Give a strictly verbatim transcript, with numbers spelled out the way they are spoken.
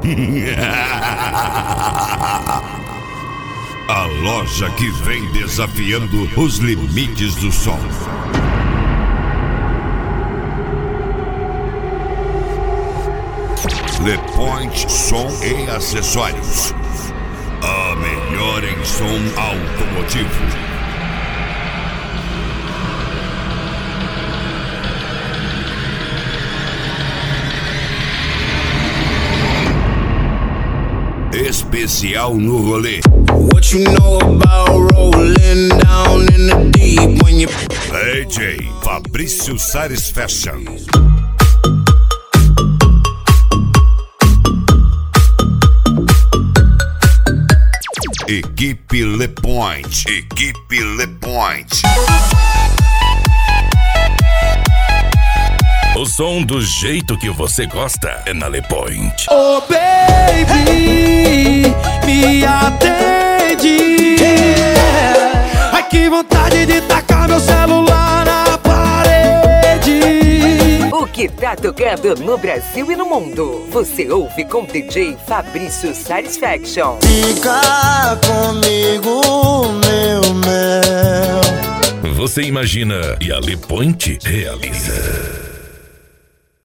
A loja que vem desafiando os limites do som. Le Point Som e Acessórios. A melhor em som automotivo. Especial no rolê. What you know about rolling down in the deep when you... D J Fabrício Sares Fashion. Equipe Le Point. Equipe Le Point. O som do jeito que você gosta é na Le Point. Oh baby, me atende. Ai que vontade de tacar meu celular na parede. O que tá tocando no Brasil e no mundo, você ouve com D J Fabrício Satisfaction. Fica comigo, meu mel. Você imagina e a Le Point realiza.